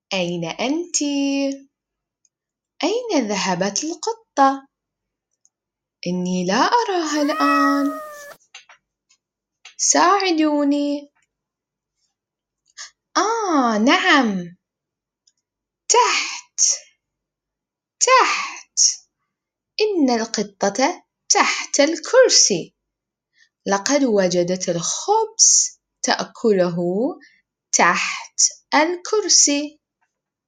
أين أنتِ؟ أين ذهبت القطة؟ إني لا أراها الآن. ساعدوني. نعم، تحت. إن القطة تحت الكرسي. لقد وجدت الخبز تأكله تحت الكرسي.